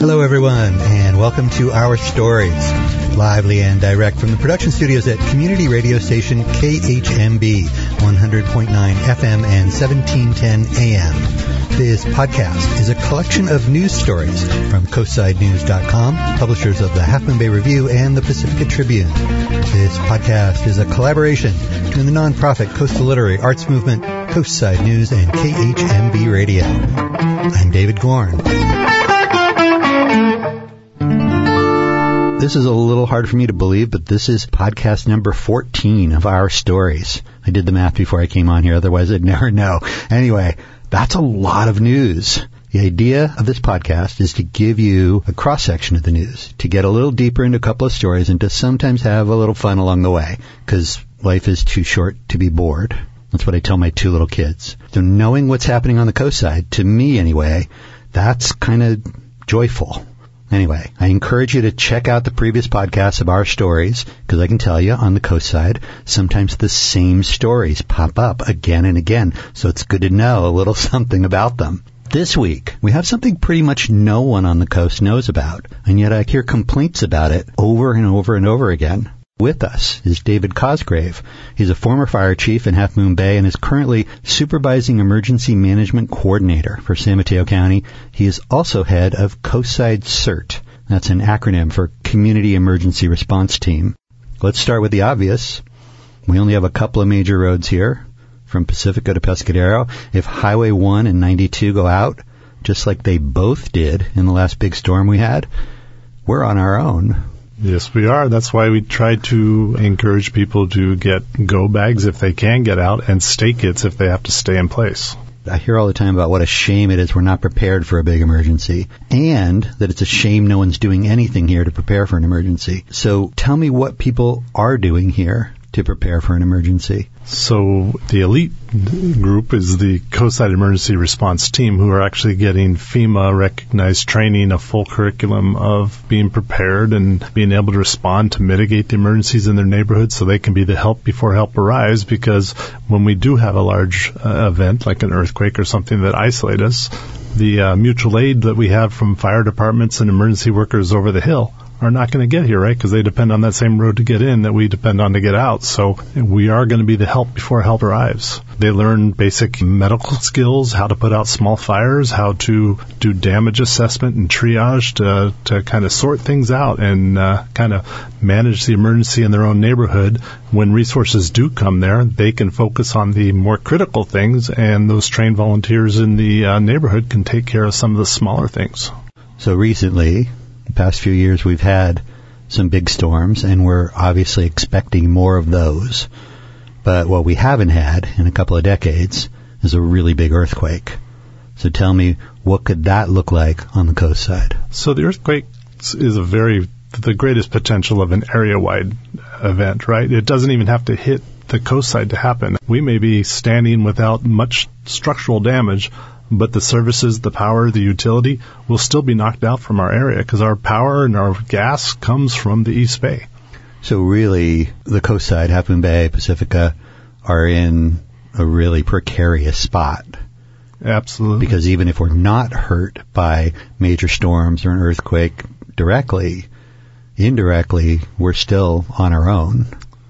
Hello, everyone, and welcome to Our Stories, lively and direct from the production studios at community radio station KHMB, 100.9 FM and 1710 AM. This podcast is a collection of news stories from CoastsideNews.com, publishers of the Half Moon Bay Review and the Pacifica Tribune. This podcast is a collaboration between the nonprofit Coastal Literary Arts Movement, Coastside News, and KHMB Radio. I'm David Gorn. This is a little hard for me to believe, but this is podcast number 14 of Our Stories. I did the math before I came on here, otherwise I'd never know. Anyway, that's a lot of news. The idea of this podcast is to give you a cross-section of the news, to get a little deeper into a couple of stories, and to sometimes have a little fun along the way, because life is too short to be bored. That's what I tell my two little kids. So knowing what's happening on the coast side, to me anyway, that's kind of joyful. Anyway, I encourage you to check out the previous podcasts of Our Stories, because I can tell you, on the coast side, sometimes the same stories pop up again and again, so it's good to know a little something about them. This week, we have something pretty much no one on the coast knows about, and yet I hear complaints about it over and over and over again. With us is David Cosgrave. He's a former fire chief in Half Moon Bay and is currently supervising emergency management coordinator for San Mateo County. He is also head of Coastside CERT. That's an acronym for Community Emergency Response Team. Let's start with the obvious. We only have a couple of major roads here, from Pacifica to Pescadero. If Highway 1 and 92 go out, just like they both did in the last big storm we had, we're on our own. Yes, we are. That's why we try to encourage people to get go bags if they can get out and stay kits if they have to stay in place. I hear all the time about what a shame it is we're not prepared for a big emergency, and that it's a shame no one's doing anything here to prepare for an emergency. So tell me what people are doing here to prepare for an emergency. So the elite group is the Coastside Emergency Response Team, who are actually getting FEMA-recognized training, a full curriculum of being prepared and being able to respond to mitigate the emergencies in their neighborhood so they can be the help before help arrives, because when we do have a large event, like an earthquake or something that isolates us, the mutual aid that we have from fire departments and emergency workers over the hill are not going to get here, right? Because they depend on that same road to get in that we depend on to get out. So we are going to be the help before help arrives. They learn basic medical skills, how to put out small fires, how to do damage assessment and triage to kind of sort things out and kind of manage the emergency in their own neighborhood. When resources do come there, they can focus on the more critical things, and those trained volunteers in the neighborhood can take care of some of the smaller things. So recently, the past few years, we've had some big storms, and we're obviously expecting more of those. But what we haven't had in a couple of decades is a really big earthquake. So tell me, what could that look like on the coast side? So the earthquake is the greatest potential of an area-wide event, right? It doesn't even have to hit the coast side to happen. We may be standing without much structural damage, but the services, the power, the utility will still be knocked out from our area because our power and our gas comes from the East Bay. So really, the coast side, Half Moon Bay, Pacifica, are in a really precarious spot. Absolutely. Because even if we're not hurt by major storms or an earthquake directly, indirectly, we're still on our own.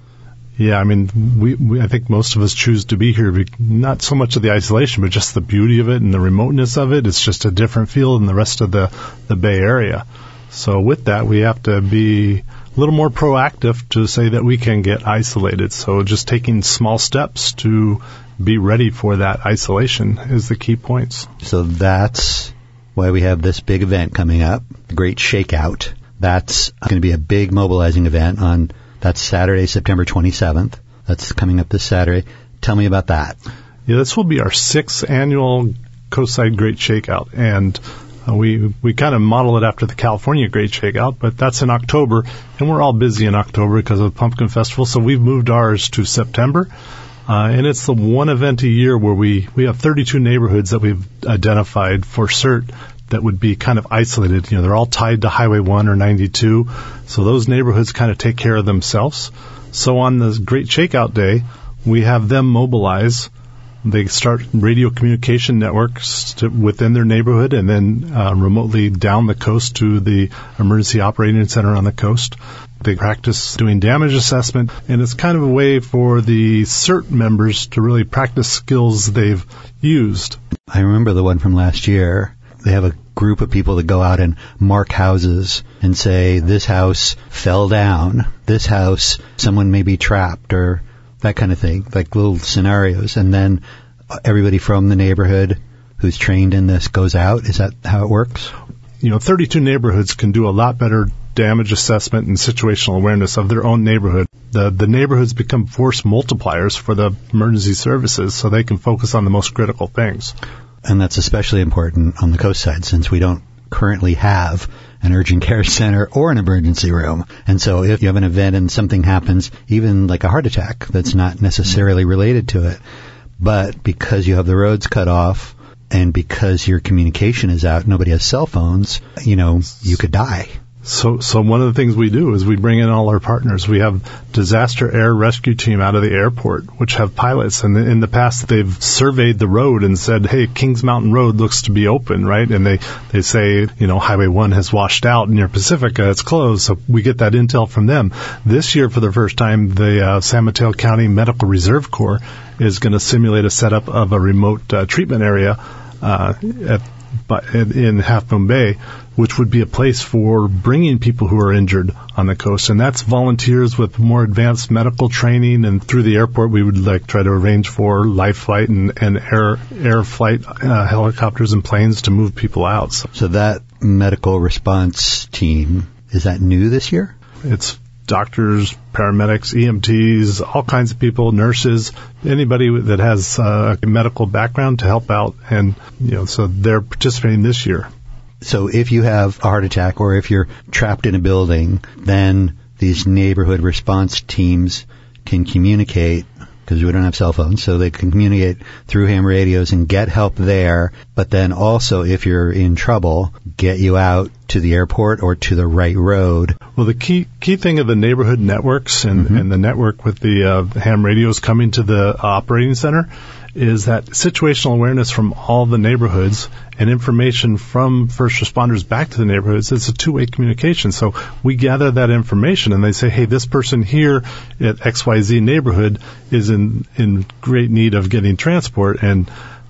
Yeah, I mean, I think most of us choose to be here, not so much of the isolation, but just the beauty of it and the remoteness of it. It's just a different feel than the rest of the Bay Area. So with that, we have to be a little more proactive to say that we can get isolated. So just taking small steps to be ready for that isolation is the key points. So that's why we have this big event coming up, the Great Shakeout. That's going to be a big mobilizing event that's Saturday, September 27th. That's coming up this Saturday. Tell me about that. Yeah, this will be our 6th annual Coastside Great Shakeout, and we kind of model it after the California Great Shakeout, but that's in October, and we're all busy in October because of the Pumpkin Festival, so we've moved ours to September. And it's the one event a year where we have 32 neighborhoods that we've identified for CERT that would be kind of isolated. You know, they're all tied to Highway 1 or 92, so those neighborhoods kind of take care of themselves. So on the Great Shakeout Day, we have them mobilize They start radio communication networks within their neighborhood and then remotely down the coast to the emergency operating center on the coast. They practice doing damage assessment, and it's kind of a way for the CERT members to really practice skills they've used. I remember the one from last year. They have a group of people that go out and mark houses and say, this house fell down, this house, someone may be trapped, or that kind of thing, like little scenarios. And then everybody from the neighborhood who's trained in this goes out. Is that how it works? 32 neighborhoods can do a lot better damage assessment and situational awareness of their own neighborhood. The neighborhoods become force multipliers for the emergency services, so they can focus on the most critical things. And that's especially important on the coast side, since we don't currently have an urgent care center or an emergency room. And so if you have an event and something happens, even like a heart attack, that's not necessarily related to it, but because you have the roads cut off and because your communication is out, nobody has cell phones, you could die. So one of the things we do is we bring in all our partners. We have disaster air rescue team out of the airport, which have pilots. And in the past, they've surveyed the road and said, hey, Kings Mountain Road looks to be open, right? And they say, Highway 1 has washed out near Pacifica. It's closed. So we get that intel from them. This year, for the first time, the San Mateo County Medical Reserve Corps is going to simulate a setup of a remote treatment area in Half Moon Bay, which would be a place for bringing people who are injured on the coast. And that's volunteers with more advanced medical training. And through the airport, we would try to arrange for life flight and air flight helicopters and planes to move people out. So that medical response team, is that new this year? It's doctors, paramedics, EMTs, all kinds of people, nurses, anybody that has a medical background to help out. And, so they're participating this year. So if you have a heart attack or if you're trapped in a building, then these neighborhood response teams can communicate, because we don't have cell phones, so they can communicate through ham radios and get help there. But then also, if you're in trouble, get you out to the airport or to the right road. Well, the key thing of the neighborhood networks and the network with the ham radios coming to the operating center is that situational awareness from all the neighborhoods and information from first responders back to the neighborhoods. It's a two-way communication. So we gather that information and they say, hey, this person here at XYZ neighborhood is in great need of getting transport. And,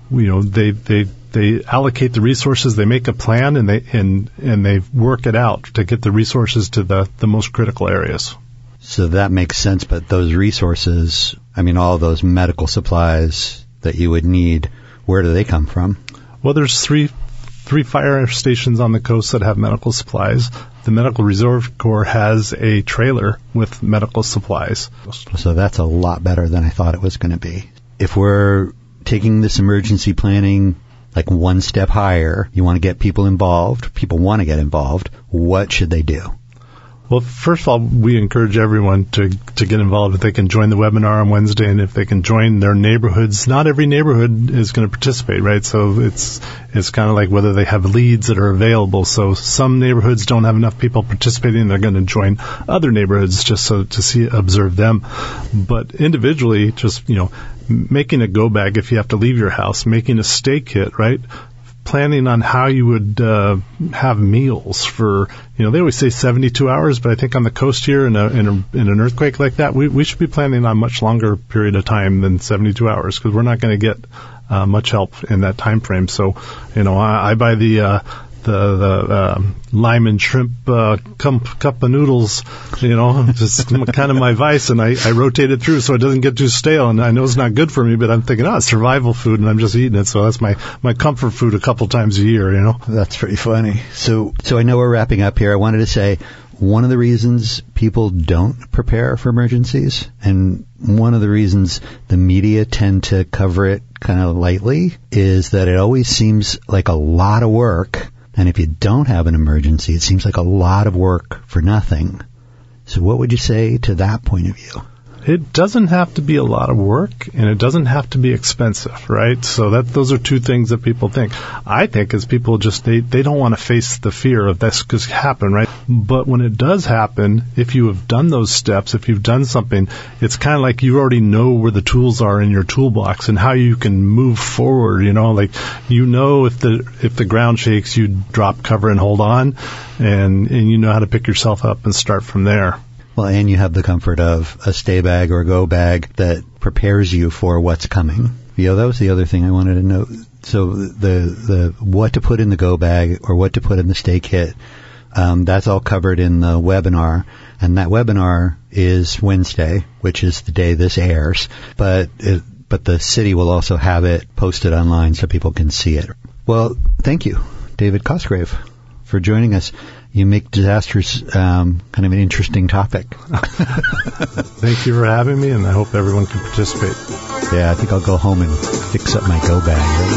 they allocate the resources, they make a plan, and they work it out to get the resources to the most critical areas. So that makes sense, but those resources, all those medical supplies that you would need, where do they come from? Well, there's three fire stations on the coast that have medical supplies. The Medical Reserve Corps has a trailer with medical supplies. So that's a lot better than I thought it was going to be. If we're taking this emergency planning like one step higher, you want to get people involved, people want to get involved, what should they do? Well, first of all, we encourage everyone to get involved. If they can join the webinar on Wednesday and if they can join their neighborhoods, not every neighborhood is going to participate, right? So it's kind of like whether they have leads that are available. So some neighborhoods don't have enough people participating. They're going to join other neighborhoods just so to observe them. But individually, just, making a go bag if you have to leave your house, making a stay kit, right? Planning on how you would have meals for, they always say 72 hours, but I think on the coast here in an earthquake like that, we should be planning on a much longer period of time than 72 hours because we're not going to get much help in that time frame. So, I buy the lime and shrimp cup of noodles, just kind of my vice, and I rotate it through so it doesn't get too stale. And I know it's not good for me, but I'm thinking, it's survival food, and I'm just eating it. So that's my comfort food a couple times a year, That's pretty funny. So I know we're wrapping up here. I wanted to say one of the reasons people don't prepare for emergencies, and one of the reasons the media tend to cover it kind of lightly, is that it always seems like a lot of work. And if you don't have an emergency, it seems like a lot of work for nothing. So what would you say to that point of view? It doesn't have to be a lot of work, and it doesn't have to be expensive, right? So those are two things that people think. I think as people just, they don't want to face the fear of this could happen, right? But when it does happen, if you have done those steps, if you've done something, it's kind of like you already know where the tools are in your toolbox and how you can move forward, like, if the ground shakes, you drop cover and hold on, and you know how to pick yourself up and start from there. Well, and you have the comfort of a stay bag or a go bag that prepares you for what's coming. That was the other thing I wanted to know. So the what to put in the go bag or what to put in the stay kit, that's all covered in the webinar. And that webinar is Wednesday, which is the day this airs. But the city will also have it posted online so people can see it. Well, thank you, David Cosgrave, for joining us. You make disasters kind of an interesting topic. Thank you for having me, and I hope everyone can participate. Yeah, I think I'll go home and fix up my go bag right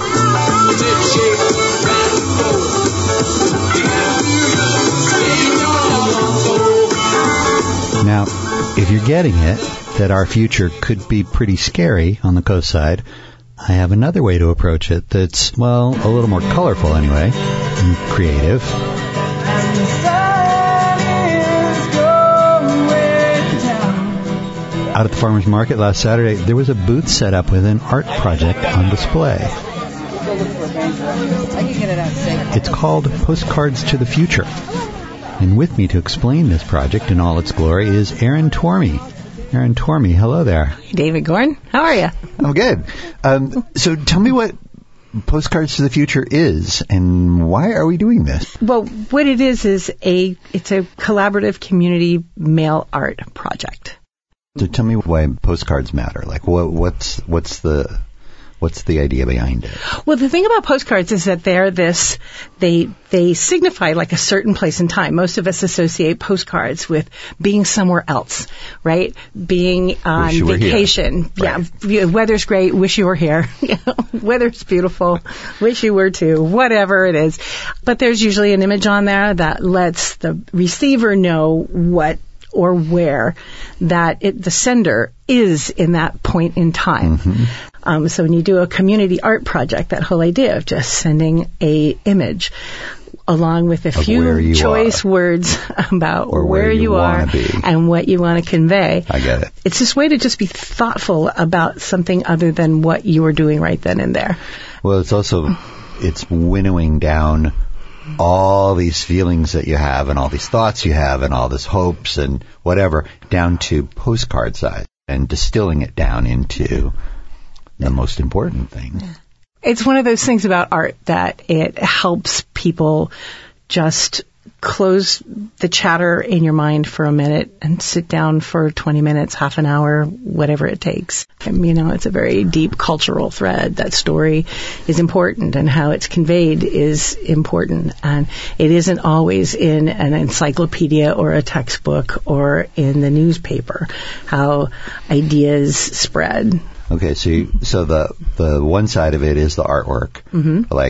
now. Now, if you're getting it, that our future could be pretty scary on the coast side, I have another way to approach it that's, well, a little more colorful anyway, and creative. Out at the farmers market last Saturday, there was a booth set up with an art project on display. It's called Postcards to the Future. And with me to explain this project in all its glory is Erin Tormey. Erin Tormey, hello there. David Gorn, how are you? I'm good. So tell me what Postcards to the Future is, and why are we doing this? Well, what it is it's a collaborative community mail art project. So tell me why postcards matter. Like, what's the idea behind it? Well, the thing about postcards is that they signify like a certain place in time. Most of us associate postcards with being somewhere else, right? Being on vacation. Right. Yeah, weather's great. Wish you were here. Weather's beautiful. Wish you were too. Whatever it is. But there's usually an image on there that lets the receiver know what or where the sender is in that point in time. Mm-hmm. So when you do a community art project, that whole idea of just sending a image along with a few choice words about where you are and what you want to convey. I get it. It's this way to just be thoughtful about something other than what you are doing right then and there. Well, it's winnowing down all these feelings that you have and all these thoughts you have and all this hopes and whatever down to postcard size and distilling it down into the most important thing. It's one of those things about art that it helps people just close the chatter in your mind for a minute and sit down for 20 minutes, half an hour, whatever it takes. It's a very deep cultural thread. That story is important and how it's conveyed is important. And it isn't always in an encyclopedia or a textbook or in the newspaper how ideas spread. Okay, so the one side of it is the artwork. Mm-hmm. Like,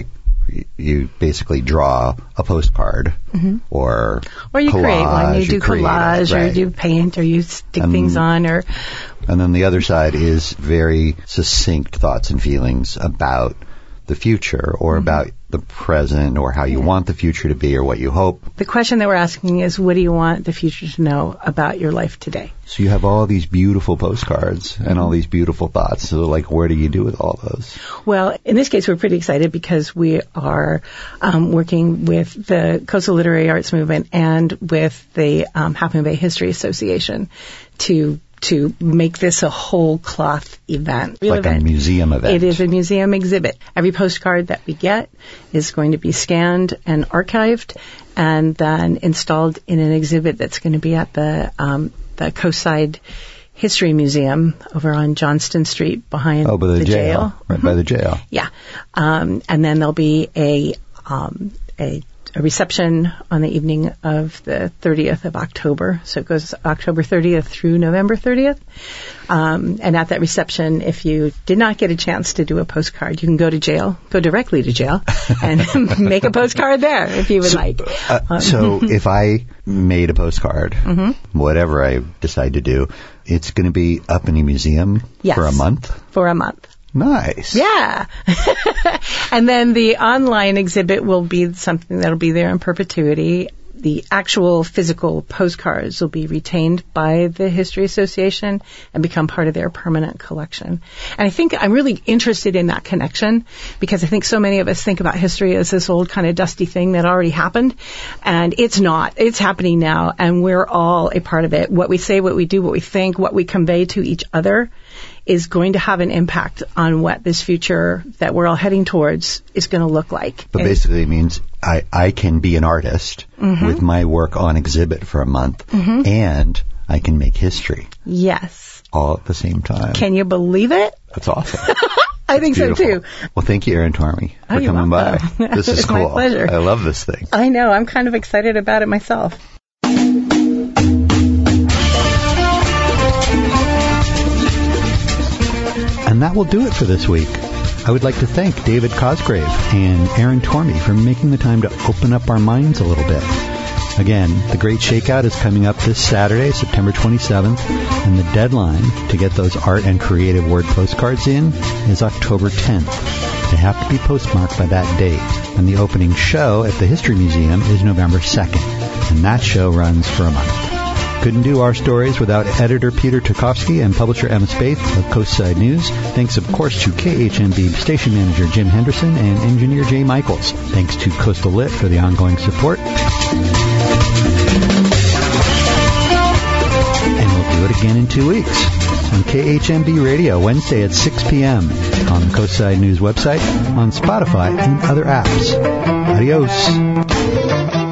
you basically draw a postcard, mm-hmm. or you collage, create one. You do collage, right. Or you do paint, or you stick things on, or. And then the other side is very succinct thoughts and feelings about the future, or mm-hmm. about the present, or how you want the future to be, or what you hope. The question that we're asking is, what do you want the future to know about your life today? So you have all these beautiful postcards and all these beautiful thoughts. So, like, where do you do with all those? Well, in this case, we're pretty excited because we are working with the Coastal Literary Arts Movement and with the Half Moon Bay History Association to make this a whole cloth event. Like a museum event. It is a museum exhibit. Every postcard that we get is going to be scanned and archived and then installed in an exhibit that's going to be at the Coastside History Museum over on Johnston Street behind the jail. Right, mm-hmm. By the jail. Yeah. And then there'll be a reception on the evening of the 30th of October. So it goes October 30th through November 30th. And at that reception, if you did not get a chance to do a postcard, you can go directly to jail, and make a postcard there if you would like. So if I made a postcard, mm-hmm. whatever I decide to do, it's going to be up in a museum for a month? For a month. Nice. Yeah. And then the online exhibit will be something that'll be there in perpetuity. The actual physical postcards will be retained by the History Association and become part of their permanent collection. And I think I'm really interested in that connection because I think so many of us think about history as this old kind of dusty thing that already happened. And it's not. It's happening now, and we're all a part of it. What we say, what we do, what we think, what we convey to each other is going to have an impact on what this future that we're all heading towards is going to look like. But basically it means I can be an artist with my work on exhibit for a month, and I can make history. Yes. All at the same time. Can you believe it? That's awesome. I think beautiful. So, too. Well, thank you, Erin Tormey, for coming by. This is cool. My pleasure. I love this thing. I know. I'm kind of excited about it myself. And that will do it for this week. I would like to thank David Cosgrave and Erin Tormey for making the time to open up our minds a little bit. Again, the Great Shakeout is coming up this Saturday, September 27th, and the deadline to get those art and creative word postcards in is October 10th. They have to be postmarked by that date. And the opening show at the History Museum is November 2nd, and that show runs for a month. Couldn't do our stories without editor Peter Tarkovsky and publisher Emma Spaeth of Coastside News. Thanks, of course, to KHMB station manager Jim Henderson and engineer Jay Michaels. Thanks to Coastal Lit for the ongoing support. And we'll do it again in 2 weeks on KHMB Radio, Wednesday at 6 p.m. on the Coastside News website, on Spotify, and other apps. Adios.